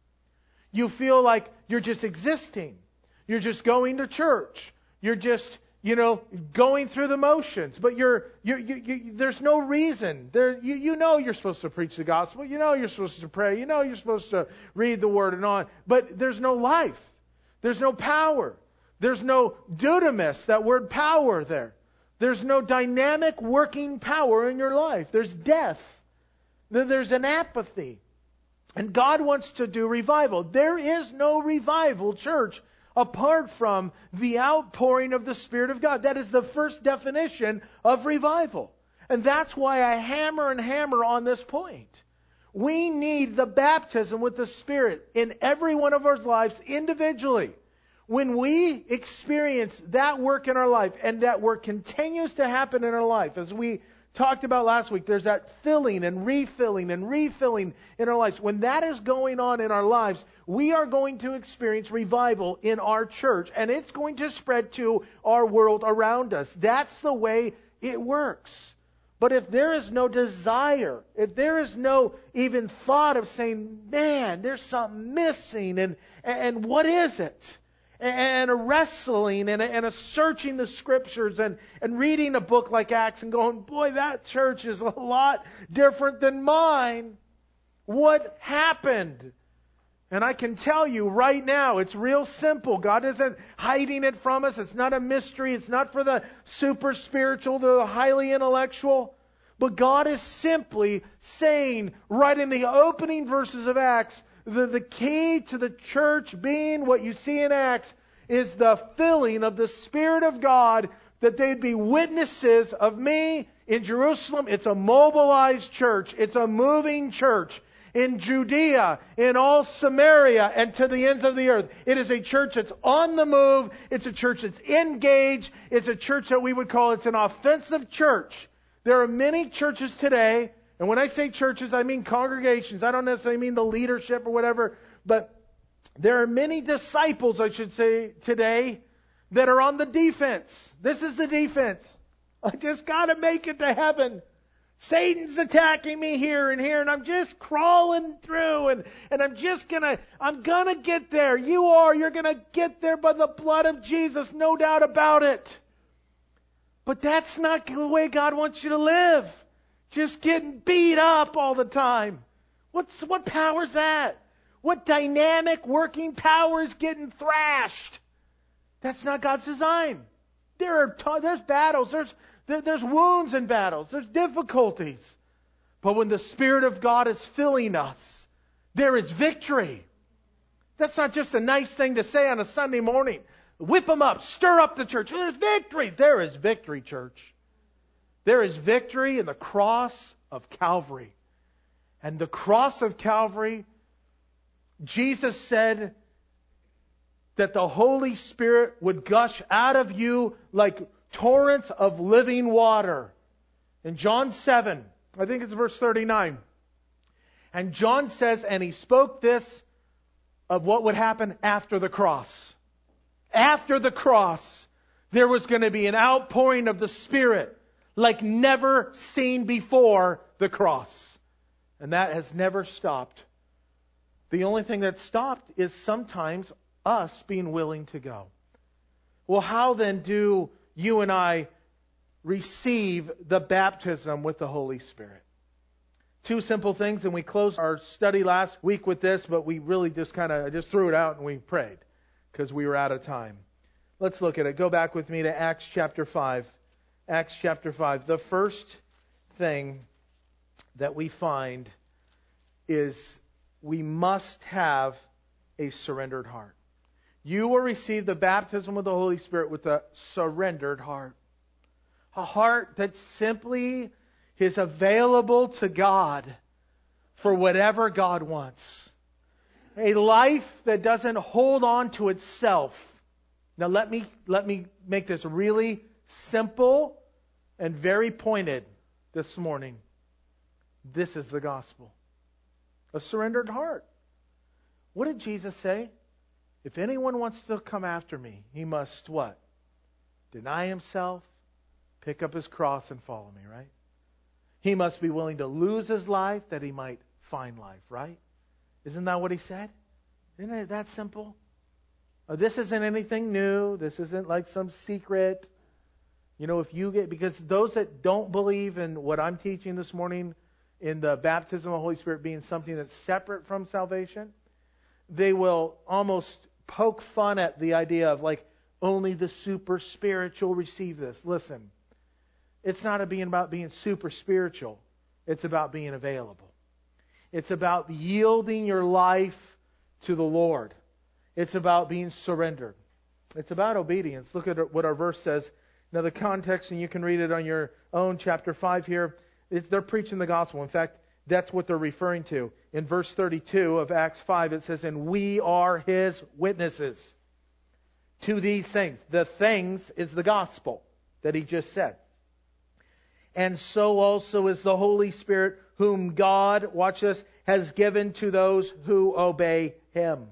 You feel like you're just existing. You're just going to church. You're just, you know, going through the motions. But you're, you're, you, you, there's no reason. There, you, you know you're supposed to preach the gospel. You know you're supposed to pray. You know you're supposed to read the Word and on. But there's no life. There's no power. There's no dunamis, that word power there. There's no dynamic working power in your life. There's death. There's an apathy. And God wants to do revival. There is no revival, church, apart from the outpouring of the Spirit of God. That is the first definition of revival. And that's why I hammer and hammer on this point. We need the baptism with the Spirit in every one of our lives individually. When we experience that work in our life, and that work continues to happen in our life, as we talked about last week, there's that filling and refilling and refilling in our lives. When that is going on in our lives, we are going to experience revival in our church, and it's going to spread to our world around us. That's the way it works. But if there is no desire, if there is no even thought of saying, man, there's something missing, and, and what is it? And a wrestling and a, and a searching the Scriptures and, and reading a book like Acts and going, boy, that church is a lot different than mine. What happened? And I can tell you right now, it's real simple. God isn't hiding it from us. It's not a mystery. It's not for the super spiritual, the highly intellectual. But God is simply saying, right in the opening verses of Acts, the, the key to the church being what you see in Acts is the filling of the Spirit of God, that they'd be witnesses of me in Jerusalem. It's a mobilized church. It's a moving church. In Judea, in all Samaria, and to the ends of the earth. It is a church that's on the move. It's a church that's engaged. It's a church that we would call, it's an offensive church. There are many churches today, and when I say churches, I mean congregations. I don't necessarily mean the leadership or whatever, but there are many disciples, I should say, today that are on the defense. This is the defense. I just got to make it to heaven. Satan's attacking me here and here, and I'm just crawling through, and, and I'm just gonna, I'm gonna get there. You are, you're gonna get there by the blood of Jesus, no doubt about it. But that's not the way God wants you to live. Just getting beat up all the time. What's, what power is that? What dynamic working power is getting thrashed? That's not God's design. There are, there's battles, there's There's wounds in battles. There's difficulties. But when the Spirit of God is filling us, there is victory. That's not just a nice thing to say on a Sunday morning. Whip them up. Stir up the church. There's victory. There is victory, church. There is victory in the cross of Calvary. And the cross of Calvary, Jesus said that the Holy Spirit would gush out of you like torrents of living water. In John seven, I think it's verse thirty-nine. And John says, and he spoke this of what would happen after the cross. After the cross, there was going to be an outpouring of the Spirit like never seen before the cross. And that has never stopped. The only thing that stopped is sometimes us being willing to go. Well, how then do you and I receive the baptism with the Holy Spirit? Two simple things, and we closed our study last week with this, but we really just kind of just threw it out and we prayed because we were out of time. Let's look at it. Go back with me to Acts chapter five. Acts chapter five. The first thing that we find is we must have a surrendered heart. You will receive the baptism of the Holy Spirit with a surrendered heart. A heart that simply is available to God for whatever God wants. A life that doesn't hold on to itself. Now let me, let me make this really simple and very pointed this morning. This is the gospel. A surrendered heart. What did Jesus say? If anyone wants to come after me, he must what? Deny himself, pick up his cross, and follow me, right? He must be willing to lose his life that he might find life, right? Isn't that what he said? Isn't it that simple? Uh, this isn't anything new. This isn't like some secret. You know, if you get, because those that don't believe in what I'm teaching this morning in the baptism of the Holy Spirit being something that's separate from salvation, they will almost poke fun at the idea of like only the super spiritual receive this. Listen, it's not being about being super spiritual. It's about being available. It's about yielding your life to the Lord. It's about being surrendered. It's about obedience. Look at what our verse says. Now the context, and you can read it on your own, chapter five here, is they're preaching the gospel. In fact, that's what they're referring to. In verse thirty-two of Acts five, it says, and we are His witnesses to these things. The things is the gospel that He just said. And so also is the Holy Spirit, whom God, watch this, has given to those who obey Him.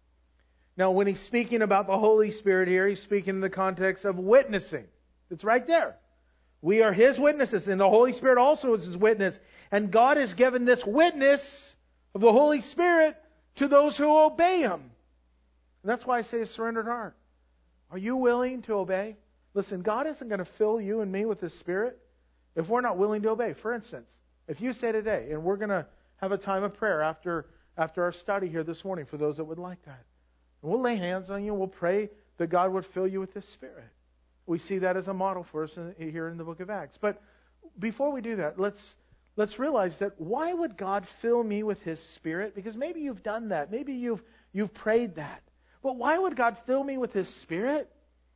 Now, when He's speaking about the Holy Spirit here, He's speaking in the context of witnessing. It's right there. We are His witnesses, and the Holy Spirit also is His witness. And God has given this witness of the Holy Spirit to those who obey Him. And that's why I say a surrendered heart. Are you willing to obey? Listen, God isn't going to fill you and me with His Spirit if we're not willing to obey. For instance, if you say today, and we're going to have a time of prayer after, after our study here this morning for those that would like that. And we'll lay hands on you, and we'll pray that God would fill you with His Spirit. We see that as a model for us in, here in the book of Acts. But before we do that, let's let's realize that why would God fill me with His Spirit? Because maybe you've done that. Maybe you've you've prayed that. But why would God fill me with His Spirit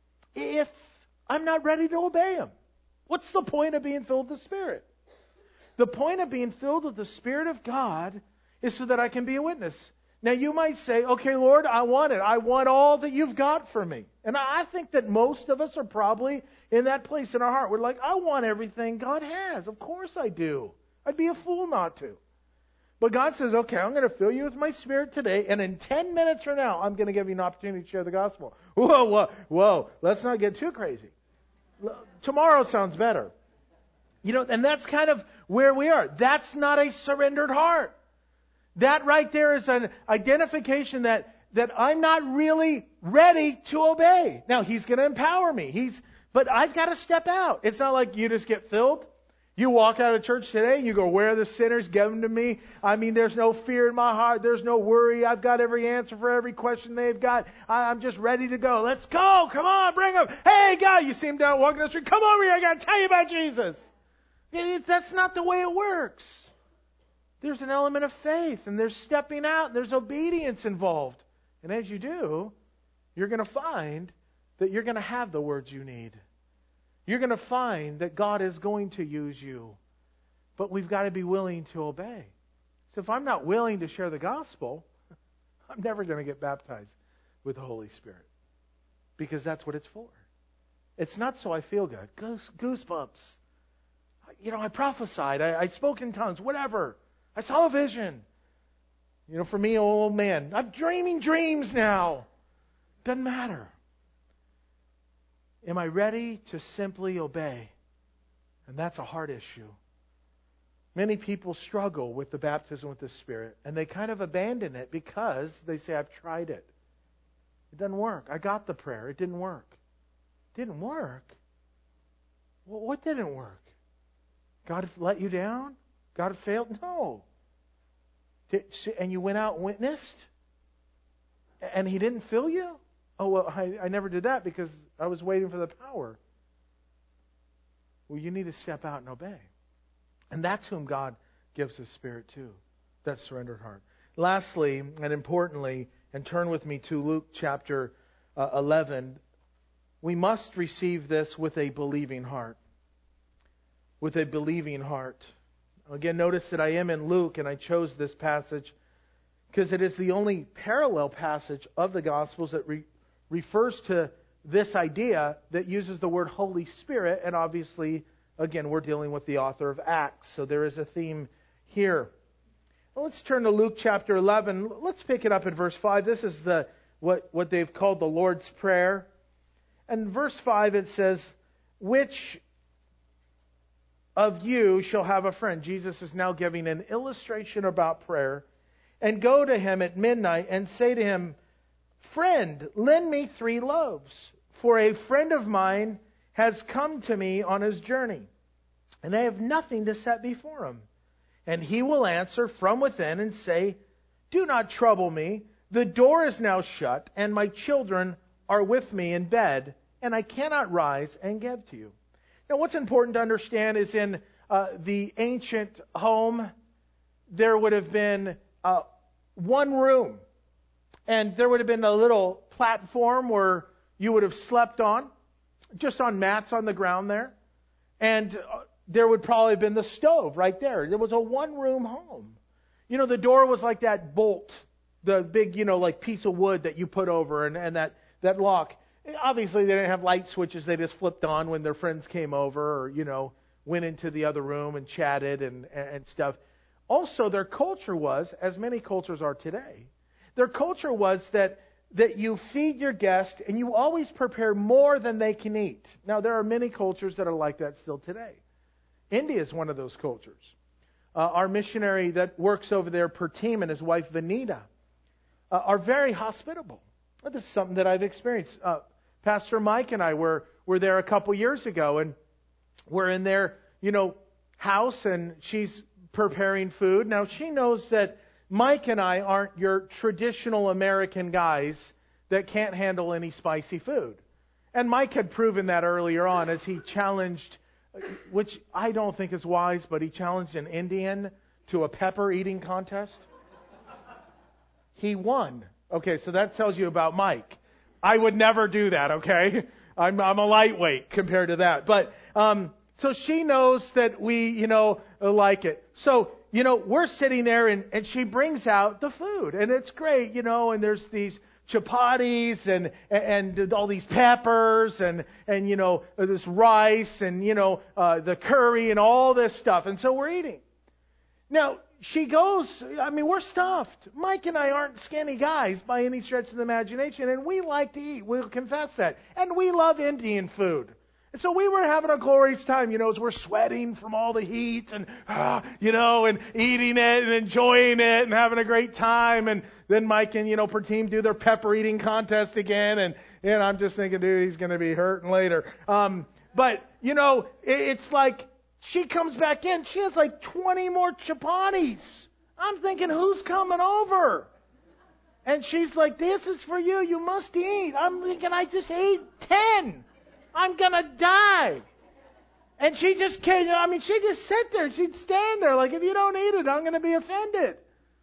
if I'm not ready to obey Him? What's the point of being filled with the Spirit? The point of being filled with the Spirit of God is so that I can be a witness. Now you might say, okay, Lord, I want it. I want all that You've got for me. And I think that most of us are probably in that place in our heart. We're like, I want everything God has. Of course I do. I'd be a fool not to. But God says, okay, I'm going to fill you with my Spirit today, and in ten minutes from now, I'm going to give you an opportunity to share the gospel. Whoa, whoa, whoa. Let's not get too crazy. Tomorrow sounds better. You know, and that's kind of where we are. That's not a surrendered heart. That right there is an identification that, that I'm not really ready to obey. Now, He's going to empower me. He's, but I've got to step out. It's not like you just get filled. You walk out of church today and you go, where are the sinners? Give them to me. I mean, there's no fear in my heart. There's no worry. I've got every answer for every question they've got. I'm just ready to go. Let's go. Come on, bring them. Hey, guy, you see him down walking down the street. Come over here. I got to tell you about Jesus. It's, that's not the way it works. There's an element of faith, and there's stepping out, and there's obedience involved. And as you do, you're going to find that you're going to have the words you need. You're going to find that God is going to use you. But we've got to be willing to obey. So if I'm not willing to share the gospel, I'm never going to get baptized with the Holy Spirit. Because that's what it's for. It's not so I feel good. Goose, goosebumps. You know, I prophesied. I, I spoke in tongues. Whatever. I saw a vision. You know, for me, old man, I'm dreaming dreams now. Doesn't matter. Am I ready to simply obey? And that's a hard issue. Many people struggle with the baptism with the Spirit, and they kind of abandon it because they say, I've tried it. It doesn't work. I got the prayer. It didn't work. It didn't work? Well, what didn't work? God let you down? God failed? No. Did, and you went out and witnessed? And He didn't fill you? Oh, well, I, I never did that because I was waiting for the power. Well, you need to step out and obey. And that's whom God gives His Spirit to. That surrendered heart. Lastly, and importantly, and turn with me to Luke chapter uh, eleven, we must receive this with a believing heart. With a believing heart. Again, notice that I am in Luke, and I chose this passage because it is the only parallel passage of the Gospels that re- refers to this idea that uses the word Holy Spirit, and obviously, again, we're dealing with the author of Acts, so there is a theme here. Well, let's turn to Luke chapter eleven. Let's pick it up at verse five. This is the what, what they've called the Lord's Prayer. And verse five, it says, which of you shall have a friend. Jesus is now giving an illustration about prayer. And go to him at midnight and say to him, friend, lend me three loaves, for a friend of mine has come to me on his journey, and I have nothing to set before him. And he will answer from within and say, do not trouble me. The door is now shut, and my children are with me in bed, and I cannot rise and give to you. Now, what's important to understand is in uh, the ancient home, there would have been uh, one room. And there would have been a little platform where you would have slept on. just on mats on the ground there. And uh, there would probably have been the stove right there. There was a one-room home. You know, the door was like that bolt, the big, you know, like piece of wood that you put over, and, and that, that lock. Obviously, they didn't have light switches. They just flipped on when their friends came over or, you know, went into the other room and chatted and, and stuff. Also, their culture was, as many cultures are today, their culture was that that you feed your guest and you always prepare more than they can eat. Now, there are many cultures that are like that still today. India is one of those cultures. Uh, our missionary that works over there, Pertim, and his wife, Vanita, uh, are very hospitable. This is something that I've experienced. Uh, Pastor Mike and I were, were there a couple years ago, and we're in their, you know, house, and she's preparing food. Now, she knows that Mike and I aren't your traditional American guys that can't handle any spicy food. And Mike had proven that earlier on as he challenged, which I don't think is wise, but he challenged an Indian to a pepper eating contest. He won. Okay, so that tells you about Mike. I would never do that, okay? I'm, I'm a lightweight compared to that. But, um, so she knows that we, you know, like it. So, you know, we're sitting there and, and she brings out the food and it's great, you know, and there's these chapatis and, and, and all these peppers and, and, you know, this rice and, you know, uh, the curry and all this stuff. And so we're eating. Now, she goes, I mean, we're stuffed. Mike and I aren't skinny guys by any stretch of the imagination, and we like to eat. We'll confess that. And we love Indian food. And so we were having a glorious time, you know, as we're sweating from all the heat and, ah, you know, and eating it and enjoying it and having a great time. And then Mike and, you know, Pertim do their pepper eating contest again. And, and I'm just thinking, dude, he's going to be hurting later. Um, but, you know, it, it's like she comes back in. She has like twenty more chapatis. I'm thinking, who's coming over? And she's like, this is for you. You must eat. I'm thinking, I just ate ten. I'm going to die. And she just can't, I mean, she just sit there. She'd stand there like, if you don't eat it, I'm going to be offended.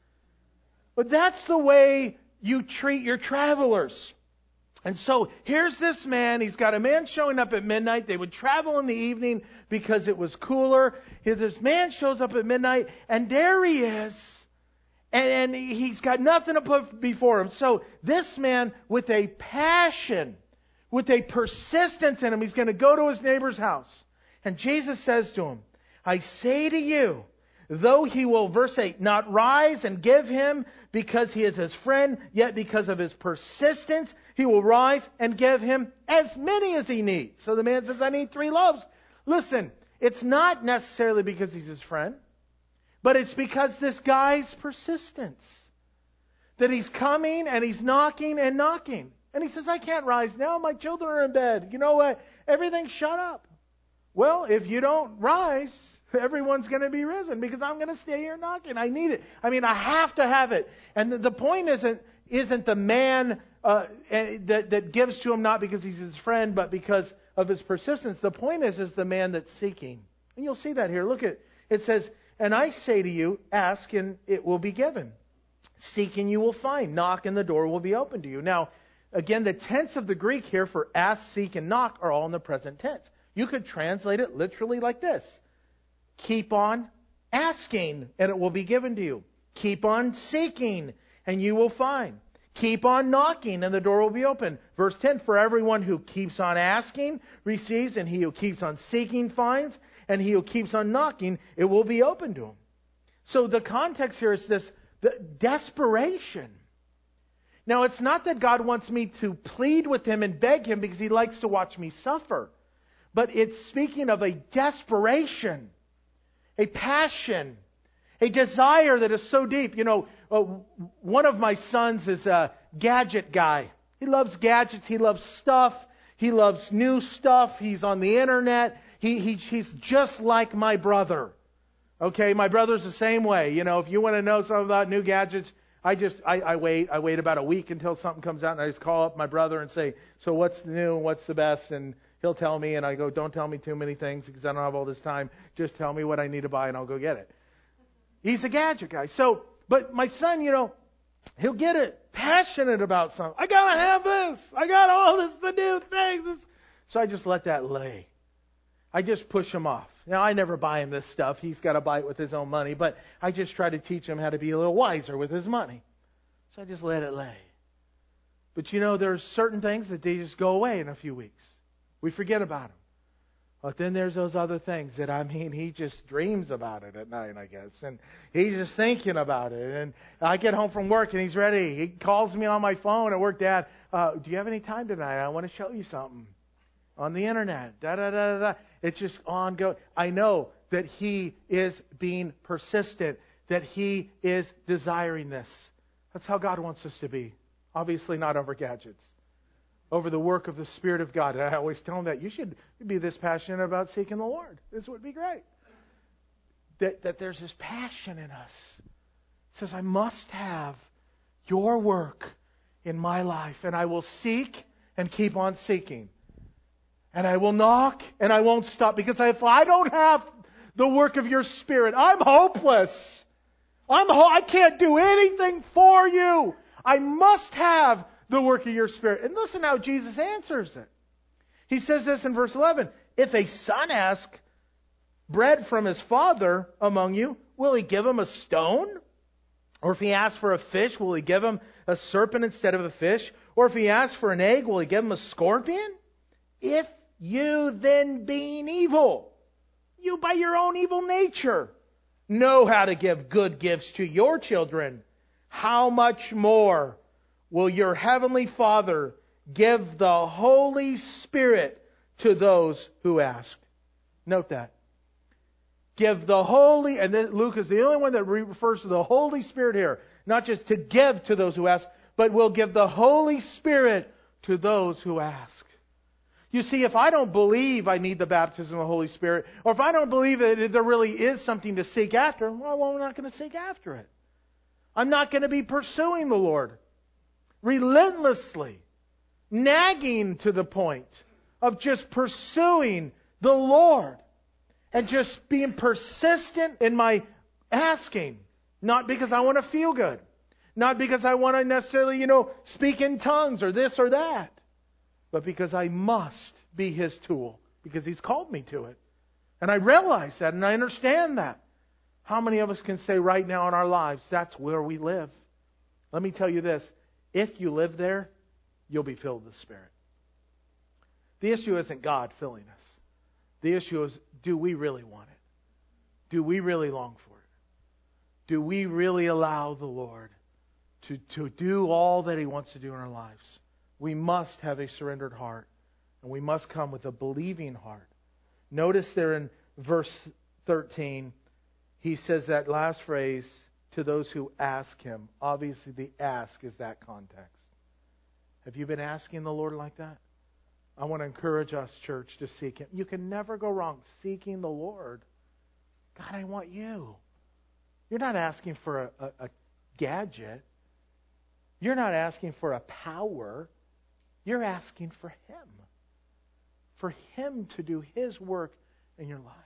But that's the way you treat your travelers. And so here's this man. He's got a man showing up at midnight. They would travel in the evening because it was cooler. This man shows up at midnight, and there he is. And, and he's got nothing to put before him. So this man, with a passion, with a persistence in him, he's going to go to his neighbor's house. And Jesus says to him, I say to you, though he will, verse eight, not rise and give him because he is his friend, yet because of his persistence, he will rise and give him as many as he needs. So the man says, I need three loaves. Listen, it's not necessarily because he's his friend, but it's because this guy's persistence. That he's coming and he's knocking and knocking. And he says, I can't rise now. My children are in bed. You know what? Everything's shut up. Well, if you don't rise, everyone's going to be risen because I'm going to stay here knocking. I need it. I mean, I have to have it. And the, the point isn't isn't the man uh, that, that gives to him not because he's his friend, but because of his persistence. The point is, is the man that's seeking. And you'll see that here. Look at it says, and I say to you, ask and it will be given. Seek and you will find. Knock and the door will be opened to you. Now, again, the tense of the Greek here for ask, seek, and knock are all in the present tense. You could translate it literally like this. Keep on asking, and it will be given to you. Keep on seeking, and you will find. Keep on knocking, and the door will be open. Verse ten, for everyone who keeps on asking receives, and he who keeps on seeking finds, and he who keeps on knocking, it will be open to him. So the context here is this, the desperation. Now, it's not that God wants me to plead with him and beg him because he likes to watch me suffer. But it's speaking of a desperation, a passion, a desire that is so deep. You know, uh, one of my sons is a gadget guy. He loves gadgets. He loves stuff. He loves new stuff. He's on the internet. He, he he's just like my brother. Okay, my brother's the same way. You know, if you want to know something about new gadgets, I just, I, I wait, I wait about a week until something comes out and I just call up my brother and say, so what's new and what's the best? And he'll tell me and I go, don't tell me too many things because I don't have all this time. Just tell me what I need to buy and I'll go get it. He's a gadget guy. So, but my son, you know, he'll get it passionate about something. I gotta have this. I got all this, the new thing. This So I just let that lay. I just push him off. Now, I never buy him this stuff. He's got to buy it with his own money. But I just try to teach him how to be a little wiser with his money. So I just let it lay. But you know, there's certain things that they just go away in a few weeks. We forget about them. But then there's those other things that, I mean, he just dreams about it at night, I guess. And he's just thinking about it. And I get home from work and he's ready. He calls me on my phone at work, Dad, uh, do you have any time tonight? I want to show you something on the internet. Da, da, da, da, da. It's just ongoing. I know that he is being persistent, that he is desiring this. That's how God wants us to be. Obviously not over gadgets. Over the work of the Spirit of God. And I always tell them that you should be this passionate about seeking the Lord. This would be great. That, that there's this passion in us. It says, I must have your work in my life. And I will seek and keep on seeking. And I will knock and I won't stop. Because if I don't have the work of your Spirit, I'm hopeless. I'm ho- I can't do anything for you. I must have the work of your Spirit. And listen how Jesus answers it. He says this in verse eleven. If a son asks bread from his father among you, will he give him a stone? Or if he asks for a fish, will he give him a serpent instead of a fish? Or if he asks for an egg, will he give him a scorpion? If you then, being evil, you by your own evil nature know how to give good gifts to your children, how much more will your heavenly Father give the Holy Spirit to those who ask? Note that. Give the Holy, and then Luke is the only one that refers to the Holy Spirit here. Not just to give to those who ask, but will give the Holy Spirit to those who ask. You see, if I don't believe I need the baptism of the Holy Spirit, or if I don't believe that there really is something to seek after, well, I'm not going to seek after it. I'm not going to be pursuing the Lord relentlessly, nagging to the point of just pursuing the Lord and just being persistent in my asking. Not because I want to feel good. Not because I want to necessarily, you know, speak in tongues or this or that. But because I must be His tool. Because He's called me to it. And I realize that and I understand that. How many of us can say right now in our lives, that's where we live? Let me tell you this. If you live there, you'll be filled with the Spirit. The issue isn't God filling us. The issue is, do we really want it? Do we really long for it? Do we really allow the Lord to, to do all that He wants to do in our lives? We must have a surrendered heart. And we must come with a believing heart. Notice there in verse thirteen, He says that last phrase, to those who ask Him. Obviously, the ask is that context. Have you been asking the Lord like that? I want to encourage us, church, to seek Him. You can never go wrong seeking the Lord. God, I want you. You're not asking for a, a, a gadget. You're not asking for a power. You're asking for Him. For Him to do His work in your life.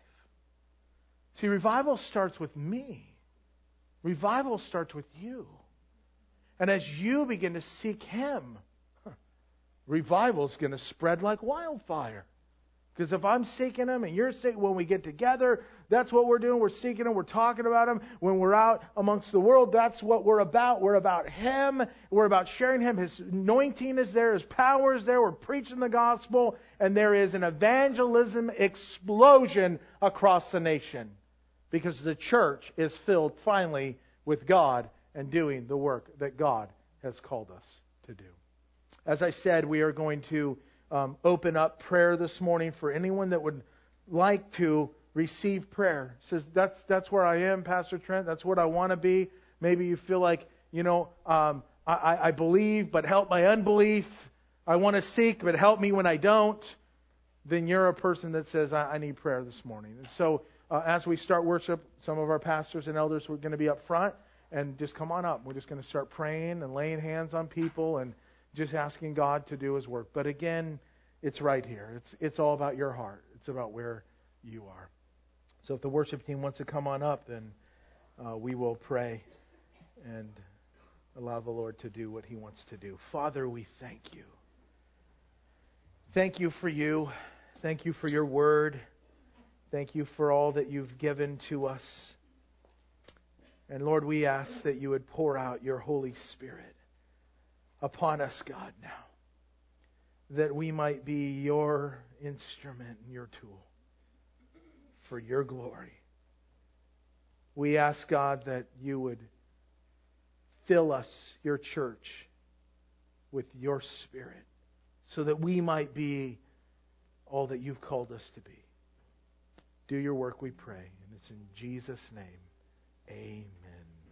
See, revival starts with me. Revival starts with you. And as you begin to seek Him, huh, revival is going to spread like wildfire. Because if I'm seeking Him and you're seeking, when we get together, that's what we're doing. We're seeking Him. We're talking about Him. When we're out amongst the world, that's what we're about. We're about Him. We're about sharing Him. His anointing is there. His power is there. We're preaching the gospel. And there is an evangelism explosion across the nation. Because the church is filled finally with God and doing the work that God has called us to do. As I said, we are going to um, open up prayer this morning for anyone that would like to receive prayer. It says, that's that's where I am, Pastor Trent. That's what I want to be. Maybe you feel like, you know, um, I, I believe, but help my unbelief. I want to seek, but help me when I don't. Then you're a person that says, I, I need prayer this morning. And so Uh, as we start worship, some of our pastors and elders are going to be up front, and just come on up. We're just going to start praying and laying hands on people and just asking God to do His work. But again, it's right here. It's it's all about your heart. It's about where you are. So if the worship team wants to come on up, then uh, we will pray and allow the Lord to do what He wants to do. Father, we thank You Thank you for you. Thank you for your word. Thank you for all that you've given to us. And Lord, we ask that you would pour out your Holy Spirit upon us, God, now. That we might be your instrument and your tool for your glory. We ask, God, that you would fill us, your church, with your Spirit, so that we might be all that you've called us to be. Do your work, we pray. And it's in Jesus' name. Amen.